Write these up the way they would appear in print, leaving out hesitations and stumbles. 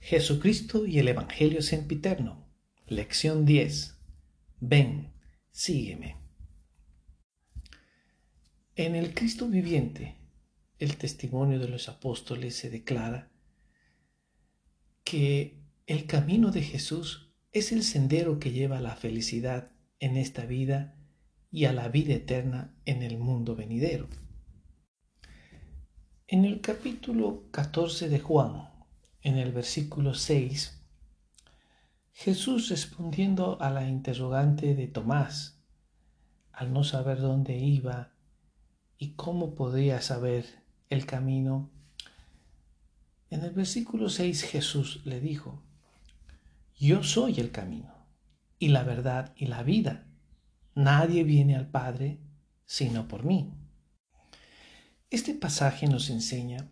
Jesucristo y el Evangelio sempiterno. Lección 10. Ven, sígueme. En el Cristo viviente, el testimonio de los apóstoles se declara que el camino de Jesús es el sendero que lleva a la felicidad en esta vida y a la vida eterna en el mundo venidero. En el capítulo 14 de Juan, en el versículo 6, Jesús, respondiendo a la interrogante de Tomás, al no saber dónde iba y cómo podría saber el camino, en el versículo 6 Jesús le dijo: Yo soy el camino y la verdad y la vida. Nadie viene al Padre sino por mí. Este pasaje nos enseña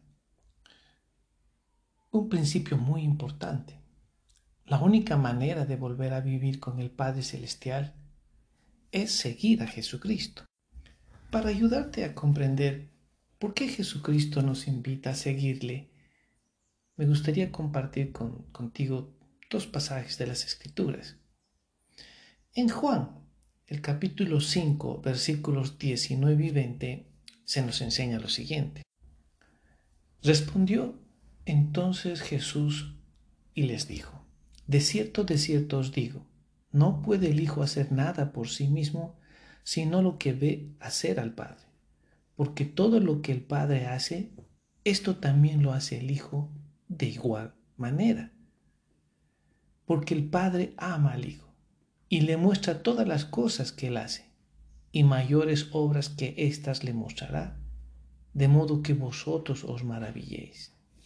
un principio muy importante. La única manera de volver a vivir con el Padre Celestial es seguir a Jesucristo. Para ayudarte a comprender por qué Jesucristo nos invita a seguirle, me gustaría compartir contigo dos pasajes de las Escrituras. En Juan, el capítulo 5, versículos 19 y 20, se nos enseña lo siguiente. Respondió entonces Jesús y les dijo: de cierto os digo, no puede el Hijo hacer nada por sí mismo, sino lo que ve hacer al Padre. Porque todo lo que el Padre hace, esto también lo hace el Hijo de igual manera. Porque el Padre ama al Hijo y le muestra todas las cosas que él hace, y mayores obras que éstas le mostrará, de modo que vosotros os maravilléis.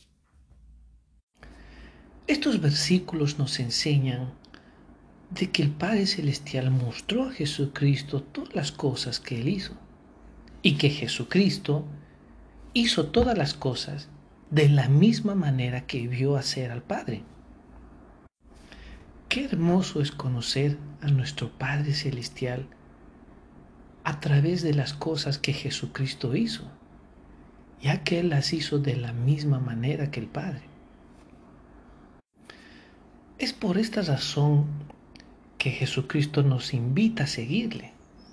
Estos versículos nos enseñan de que el Padre Celestial mostró a Jesucristo todas las cosas que él hizo, y que Jesucristo hizo todas las cosas de la misma manera que vio hacer al Padre. Qué hermoso es conocer a nuestro Padre Celestial a través de las cosas que Jesucristo hizo, ya que Él las hizo de la misma manera que el Padre. Es por esta razón que Jesucristo nos invita a seguirle.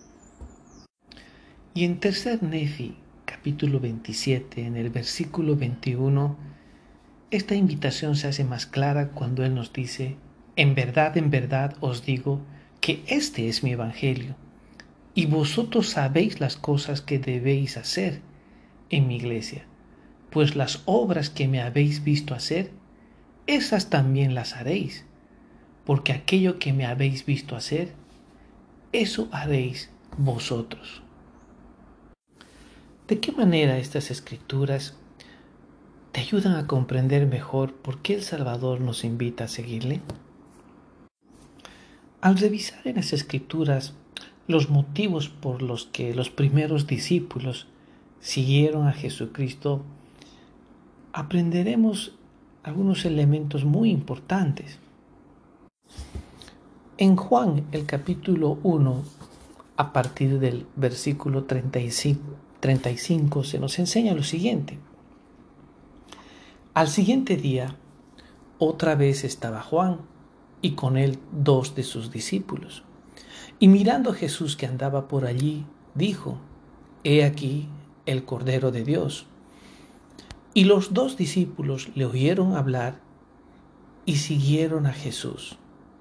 Y en tercer Nefi, capítulo 27, en el versículo 21, esta invitación se hace más clara cuando Él nos dice: en verdad os digo que este es mi evangelio, y vosotros sabéis las cosas que debéis hacer en mi iglesia, pues las obras que me habéis visto hacer, esas también las haréis, porque aquello que me habéis visto hacer, eso haréis vosotros. ¿De qué manera estas escrituras te ayudan a comprender mejor por qué el Salvador nos invita a seguirle? Al revisar en las escrituras los motivos por los que los primeros discípulos siguieron a Jesucristo, aprenderemos algunos elementos muy importantes. En Juan, el capítulo 1, a partir del versículo 35, se nos enseña lo siguiente. Al siguiente día, otra vez estaba Juan, y con él 2 de sus discípulos. Y mirando a Jesús que andaba por allí, dijo: He aquí el Cordero de Dios. Y los 2 discípulos le oyeron hablar y siguieron a Jesús.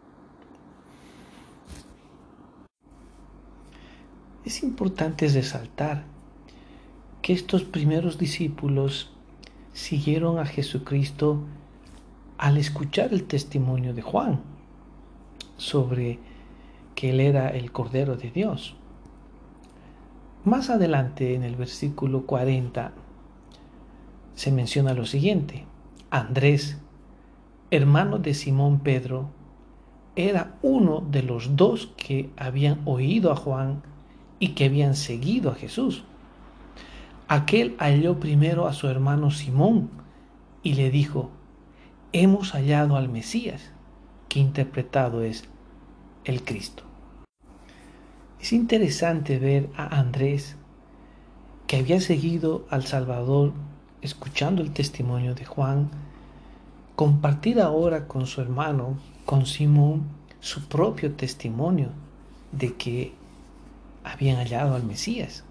Es importante resaltar que estos primeros discípulos siguieron a Jesucristo al escuchar el testimonio de Juan sobre que él era el Cordero de Dios. Más adelante, en el versículo 40, se menciona lo siguiente: Andrés, hermano de Simón Pedro, era uno de los 2 que habían oído a Juan y que habían seguido a Jesús. Aquel halló primero a su hermano Simón y le dijo: hemos hallado al Mesías, que interpretado es el Cristo. Es interesante ver a Andrés, que había seguido al Salvador escuchando el testimonio de Juan, compartir ahora con su hermano, con Simón, su propio testimonio de que habían hallado al Mesías.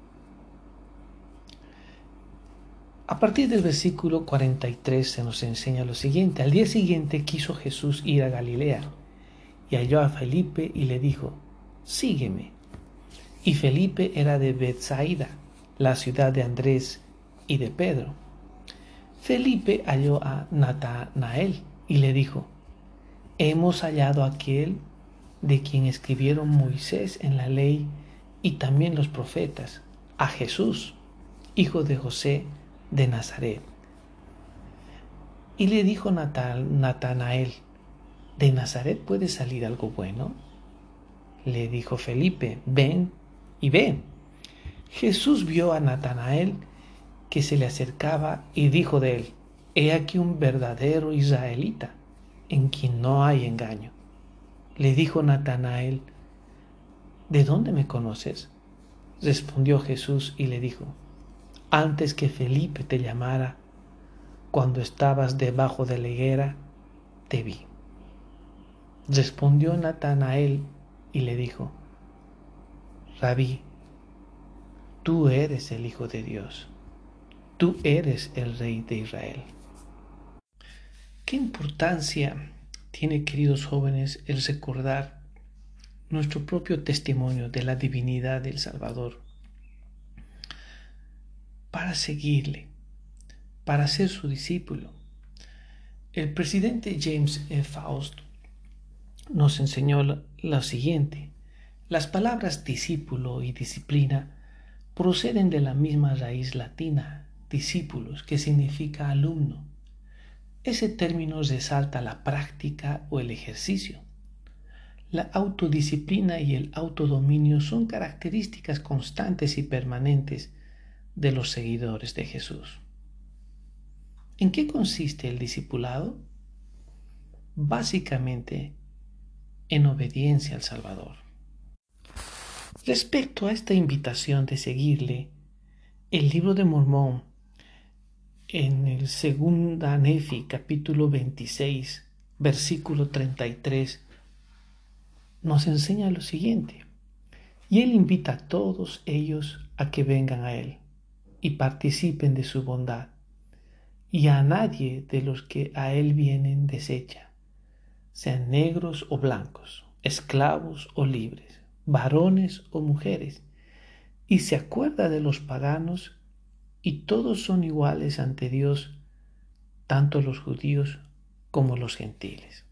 A partir del versículo 43 se nos enseña lo siguiente. Al día siguiente quiso Jesús ir a Galilea y halló a Felipe y le dijo, sígueme. Y Felipe era de Betsaida, la ciudad de Andrés y de Pedro. Felipe halló a Natanael y le dijo, hemos hallado a aquel de quien escribieron Moisés en la ley y también los profetas, a Jesús, hijo de José de Nazaret. Y le dijo Natanael, ¿de Nazaret puede salir algo bueno? Le dijo Felipe, ven y ve. Jesús vio a Natanael que se le acercaba y dijo de él, he aquí un verdadero israelita, en quien no hay engaño. Le dijo Natanael, ¿de dónde me conoces? Respondió Jesús y le dijo, antes que Felipe te llamara, cuando estabas debajo de la higuera, te vi. Respondió Natanael y le dijo, Rabí, tú eres el Hijo de Dios, tú eres el Rey de Israel. ¿Qué importancia tiene, queridos jóvenes, el recordar nuestro propio testimonio de la divinidad del Salvador para seguirle, para ser su discípulo? El presidente James E. Faust nos enseñó lo siguiente. Las palabras discípulo y disciplina proceden de la misma raíz latina, discípulos, que significa alumno. Ese término resalta la práctica o el ejercicio. La autodisciplina y el autodominio son características constantes y permanentes de los seguidores de Jesús. ¿En qué consiste el discipulado? Básicamente, en obediencia al Salvador. Respecto a esta invitación de seguirle, el libro de Mormón, en el Segunda Nefi, capítulo 26, versículo 33, nos enseña lo siguiente. Y él invita a todos ellos a que vengan a él y participen de su bondad, y a nadie de los que a él vienen desecha, sean negros o blancos, esclavos o libres, varones o mujeres, y se acuerda de los paganos, y todos son iguales ante Dios, tanto los judíos como los gentiles.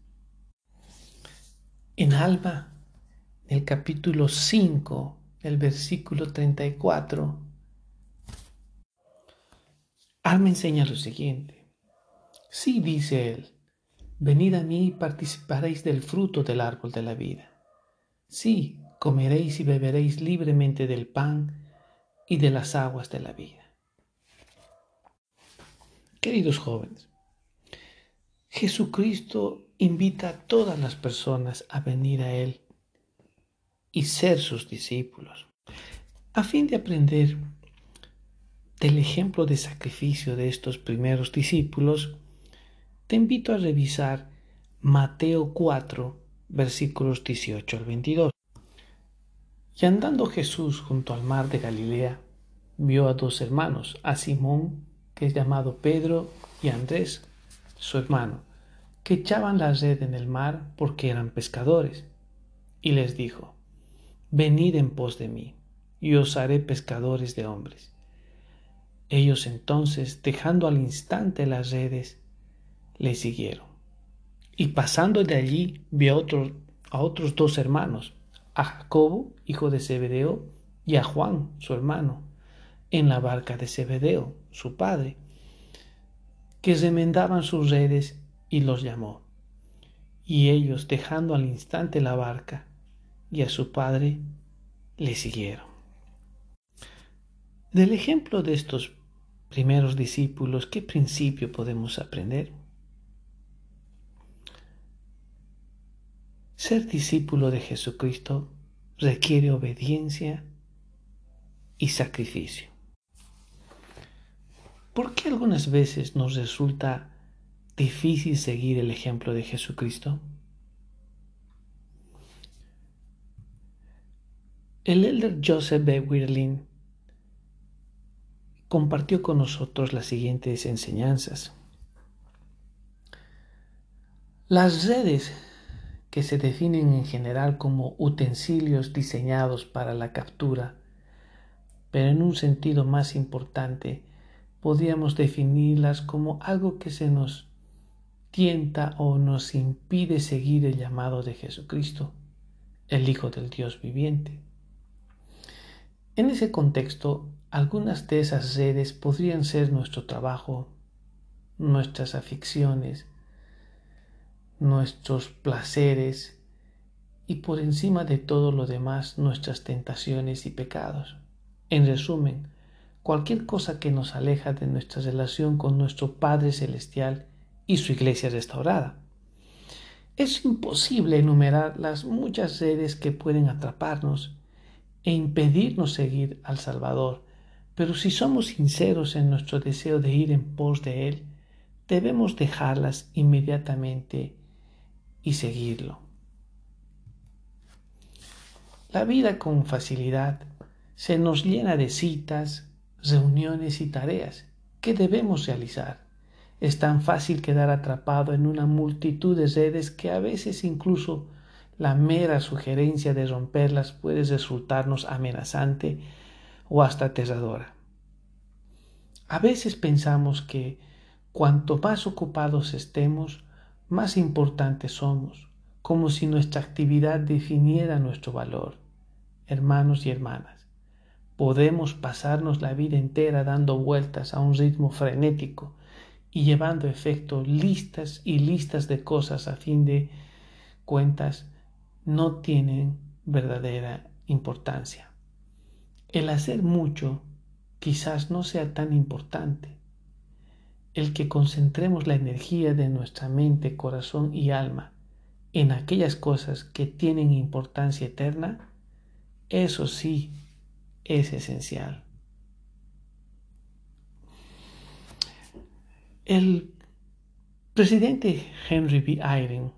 En Alma, en el capítulo 5, el versículo 34, Alma enseña lo siguiente. Sí, dice él, venid a mí y participaréis del fruto del árbol de la vida. Sí, comeréis y beberéis libremente del pan y de las aguas de la vida. Queridos jóvenes, Jesucristo invita a todas las personas a venir a Él y ser sus discípulos. A fin de aprender del ejemplo de sacrificio de estos primeros discípulos, te invito a revisar Mateo 4, versículos 18 al 22. Y andando Jesús junto al mar de Galilea, vio a dos hermanos, a Simón, que es llamado Pedro, y a Andrés, su hermano, que echaban la red en el mar porque eran pescadores. Y les dijo, venid en pos de mí, y os haré pescadores de hombres. Ellos entonces, dejando al instante las redes, le siguieron. Y pasando de allí, vio a otros dos hermanos, a Jacobo, hijo de Zebedeo, y a Juan, su hermano, en la barca de Zebedeo, su padre, que remendaban sus redes, y los llamó. Y ellos, dejando al instante la barca y a su padre, le siguieron. Del ejemplo de estos primeros discípulos, ¿qué principio podemos aprender? Ser discípulo de Jesucristo requiere obediencia y sacrificio. ¿Por qué algunas veces nos resulta difícil seguir el ejemplo de Jesucristo? El elder Joseph B. Wirlin compartió con nosotros las siguientes enseñanzas. Las redes, que se definen en general como utensilios diseñados para la captura, pero en un sentido más importante, podríamos definirlas como algo que se nos tienta o nos impide seguir el llamado de Jesucristo, el Hijo del Dios viviente. En ese contexto, algunas de esas redes podrían ser nuestro trabajo, nuestras aficiones, nuestros placeres y por encima de todo lo demás nuestras tentaciones y pecados. En resumen, cualquier cosa que nos aleja de nuestra relación con nuestro Padre Celestial y su iglesia restaurada. Es imposible enumerar las muchas redes que pueden atraparnos e impedirnos seguir al Salvador, pero si somos sinceros en nuestro deseo de ir en pos de Él, debemos dejarlas inmediatamente y seguirlo. La vida con facilidad se nos llena de citas, reuniones y tareas que debemos realizar. Es tan fácil quedar atrapado en una multitud de redes que a veces incluso la mera sugerencia de romperlas puede resultarnos amenazante o hasta aterradora. A veces pensamos que cuanto más ocupados estemos, más importantes somos, como si nuestra actividad definiera nuestro valor. Hermanos y hermanas, podemos pasarnos la vida entera dando vueltas a un ritmo frenético y llevando a efecto listas y listas de cosas a fin de cuentas no tienen verdadera importancia. El hacer mucho quizás no sea tan importante. El que concentremos la energía de nuestra mente, corazón y alma en aquellas cosas que tienen importancia eterna, eso sí es esencial. El presidente Henry B. Eyring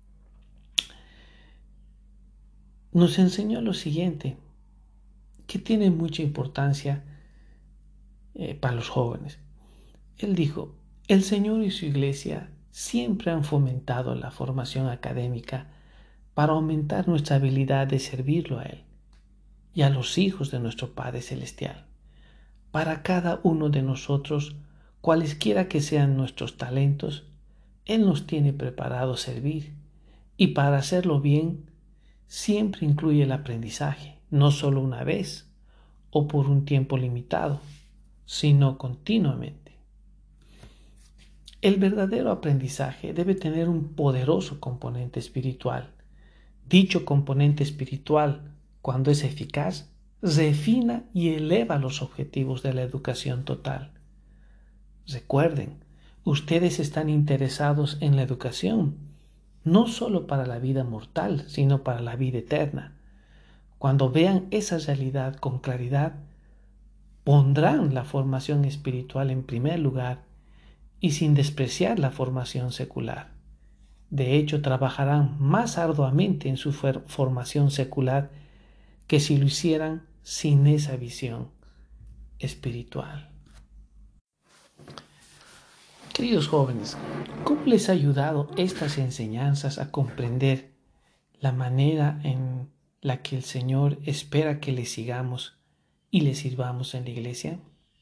nos enseñó lo siguiente, que tiene mucha importancia para los jóvenes. Él dijo, el Señor y su iglesia siempre han fomentado la formación académica para aumentar nuestra habilidad de servirlo a Él y a los hijos de nuestro Padre Celestial. Para cada uno de nosotros, cualesquiera que sean nuestros talentos, Él nos tiene preparado a servir, y para hacerlo bien, siempre incluye el aprendizaje, no solo una vez o por un tiempo limitado, sino continuamente. El verdadero aprendizaje debe tener un poderoso componente espiritual. Dicho componente espiritual, cuando es eficaz, refina y eleva los objetivos de la educación total. Recuerden, ustedes están interesados en la educación, no solo para la vida mortal, sino para la vida eterna. Cuando vean esa realidad con claridad, pondrán la formación espiritual en primer lugar y sin despreciar la formación secular. De hecho, trabajarán más arduamente en su formación secular que si lo hicieran sin esa visión espiritual. Queridos jóvenes, ¿cómo les ha ayudado estas enseñanzas a comprender la manera en la que el Señor espera que le sigamos y le sirvamos en la iglesia?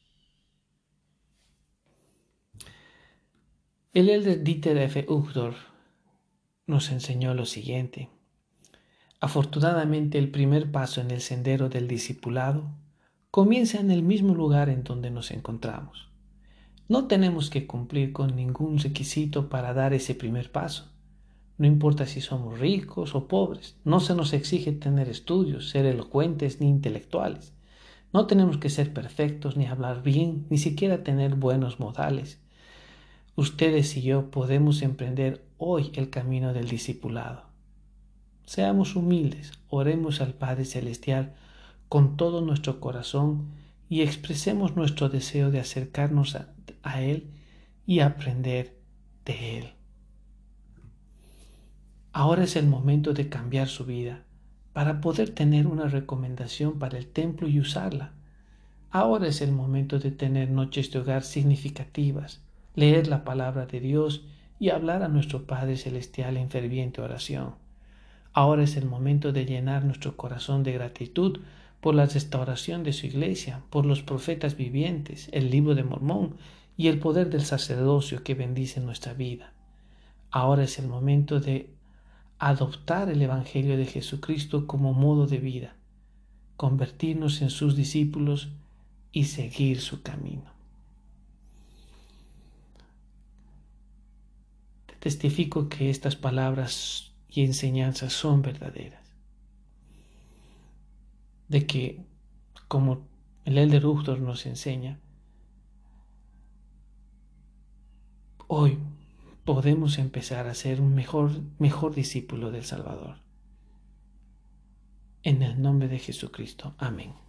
El elder Dieter F. Uchtdorf nos enseñó lo siguiente. Afortunadamente, el primer paso en el sendero del discipulado comienza en el mismo lugar en donde nos encontramos. No tenemos que cumplir con ningún requisito para dar ese primer paso. No importa si somos ricos o pobres, no se nos exige tener estudios, ser elocuentes ni intelectuales. No tenemos que ser perfectos, ni hablar bien, ni siquiera tener buenos modales. Ustedes y yo podemos emprender hoy el camino del discipulado. Seamos humildes, oremos al Padre Celestial con todo nuestro corazón y expresemos nuestro deseo de acercarnos a Él y aprender de Él. Ahora es el momento de cambiar su vida para poder tener una recomendación para el templo y usarla. Ahora es el momento de tener noches de hogar significativas, leer la palabra de Dios y hablar a nuestro Padre Celestial en ferviente oración. Ahora es el momento de llenar nuestro corazón de gratitud por la restauración de su iglesia, por los profetas vivientes, el libro de Mormón y el poder del sacerdocio que bendice nuestra vida. Ahora es el momento de adoptar el Evangelio de Jesucristo como modo de vida, convertirnos en sus discípulos y seguir su camino. Te testifico que estas palabras y enseñanzas son verdaderas, de que, como el Elder Uchtdorf nos enseña, hoy podemos empezar a ser un mejor discípulo del Salvador. En el nombre de Jesucristo. Amén.